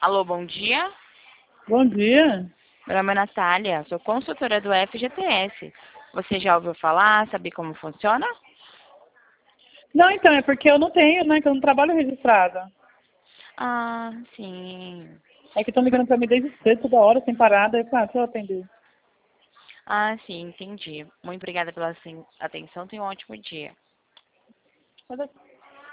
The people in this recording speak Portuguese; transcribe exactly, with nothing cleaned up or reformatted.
Alô, bom dia. Bom dia. Meu nome é Natália, sou consultora do F G T S. Você já ouviu falar, sabe como funciona? Não, então, é porque eu não tenho, né, que eu não trabalho registrada. Ah, sim. É que estão ligando pra mim desde cedo, toda hora, sem parada. Eu falei, ah, deixa eu atender. Ah, sim, entendi. Muito obrigada pela assim, atenção, tenha um ótimo dia. Mas,